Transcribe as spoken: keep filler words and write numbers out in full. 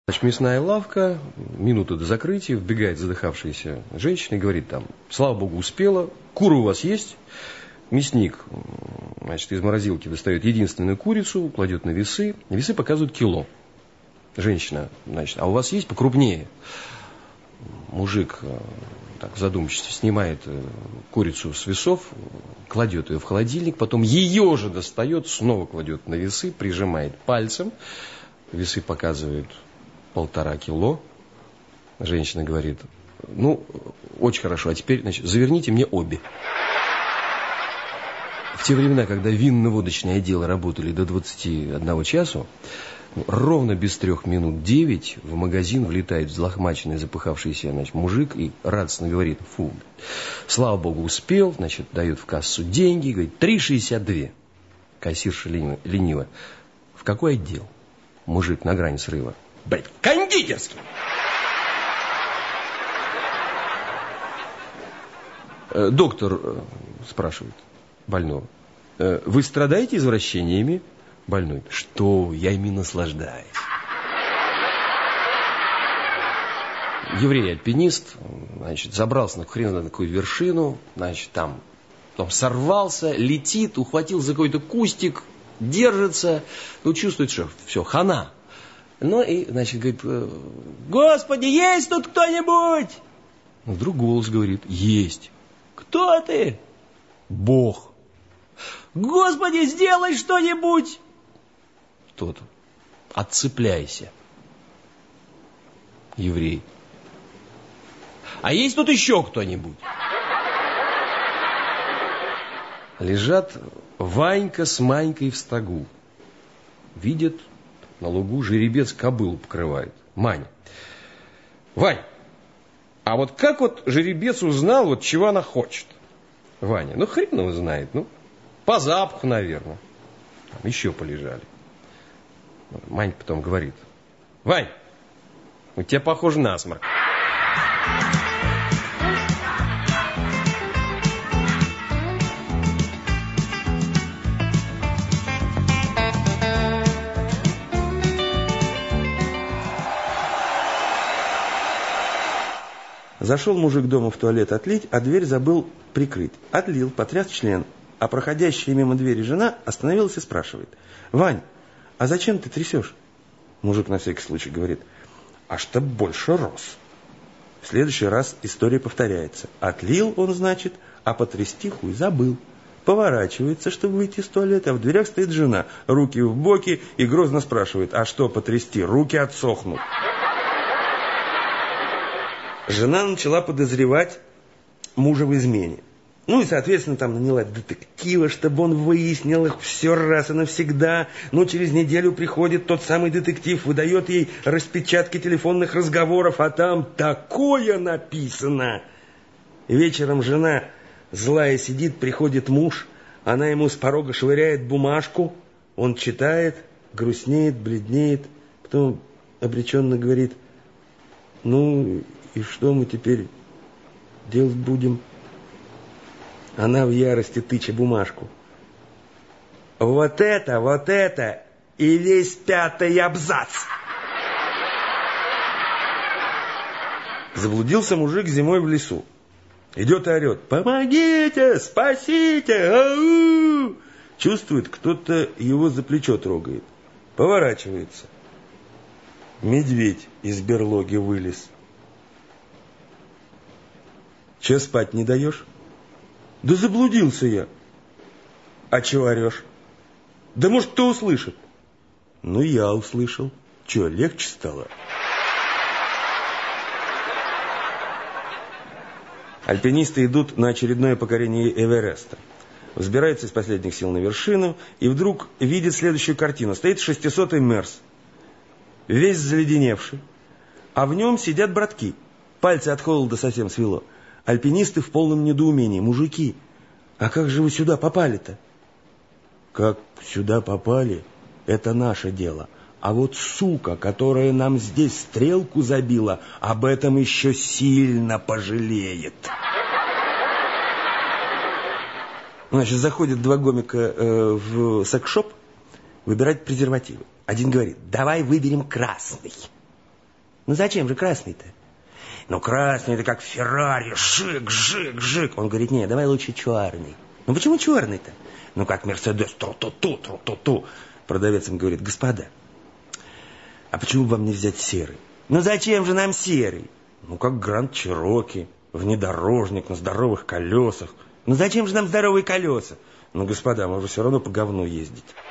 Значит, мясная лавка, минуту до закрытия, вбегает задыхавшаяся женщина и говорит там: слава богу, успела, куры у вас есть? Мясник, значит, из морозилки достает единственную курицу, кладет на весы, весы показывают кило. Женщина, значит, а у вас есть покрупнее? Мужик, так, в задумчивости снимает курицу с весов, кладет ее в холодильник, потом ее же достает, снова кладет на весы, прижимает пальцем, весы показывают полтора кило. Женщина говорит: ну, очень хорошо, а теперь, значит, заверните мне обе. В те времена, когда винно-водочные отделы работали до двадцати одного часу, ровно без трех минут девять в магазин влетает взлохмаченный, запыхавшийся, значит, мужик и радостно говорит: фу, слава богу, успел, значит, дает в кассу деньги, говорит: три шестьдесят два. Кассирша лениво, лениво: в какой отдел? Мужик на грани срыва: блядь, кондитерский. Доктор спрашивает больного: вы страдаете извращениями? Больной: что, я ими наслаждаюсь. Еврей-альпинист, значит, забрался на хрен на такую вершину, значит, там, там сорвался, летит, ухватил за какой-то кустик, держится, ну, чувствует, что все, хана. Ну и, значит, говорит: Господи, есть тут кто-нибудь? Вдруг голос говорит: есть. Кто ты? Бог. Господи, сделай что-нибудь. Тот: отцепляйся. Еврей: а есть тут еще кто-нибудь? Лежат Ванька с Манькой в стогу. Видят, на лугу жеребец кобылу покрывает. Маня: Вань, а вот как вот жеребец узнал, вот чего она хочет? Ваня: ну хрен его знает, ну по запаху, наверное. Там еще полежали. Манька потом говорит: Вань, у тебя похоже насморк. Зашел мужик дома в туалет отлить, а дверь забыл прикрыть. Отлил, потряс член, а проходящая мимо двери жена остановилась и спрашивает: Вань, а зачем ты трясешь? Мужик на всякий случай говорит: а чтоб больше рос. В следующий раз история повторяется. Отлил он, значит, а потрясти хуй забыл. Поворачивается, чтобы выйти из туалета, а в дверях стоит жена, руки в боки, и грозно спрашивает: а что потрясти, руки отсохнут. Жена начала подозревать мужа в измене. Ну и, соответственно, там наняла детектива, чтобы он выяснил их все раз и навсегда. Но через неделю приходит тот самый детектив, выдает ей распечатки телефонных разговоров, а там такое написано. Вечером жена злая сидит, приходит муж, она ему с порога швыряет бумажку, он читает, грустнеет, бледнеет, потом обреченно говорит: ну и что мы теперь делать будем? Она в ярости, тыча бумажку: вот это, вот это и весь пятый абзац. Заблудился мужик зимой в лесу. Идет и орет: помогите, спасите, ау! Чувствует, кто-то его за плечо трогает. Поворачивается. Медведь из берлоги вылез. Че, спать не даешь? Да заблудился я. А чего орешь? Да может, кто услышит? Ну, я услышал. Че, легче стало? Альпинисты идут на очередное покорение Эвереста. Взбираются из последних сил на вершину и вдруг видят следующую картину. Стоит шестисотый Мерс, весь заледеневший, а в нем сидят братки. Пальцы от холода совсем свело. Альпинисты в полном недоумении. Мужики, а как же вы сюда попали-то? Как сюда попали, это наше дело. А вот сука, которая нам здесь стрелку забила, об этом еще сильно пожалеет. Значит, заходят два гомика э, в секс-шоп выбирать презервативы. Один говорит: давай выберем красный. Ну зачем же красный-то? Ну красный это как Феррари, жик, жик, жик. Он говорит, нет, давай лучше черный. Ну почему черный-то? Ну как Мерседес, тру-ту-ту, тру-ту-ту. Продавец им говорит, господа, а почему бы вам не взять серый? Ну зачем же нам серый? Ну как Гранд Чироки, внедорожник на здоровых колесах. Ну зачем же нам здоровые колеса? Ну господа, мы же все равно по говну ездить.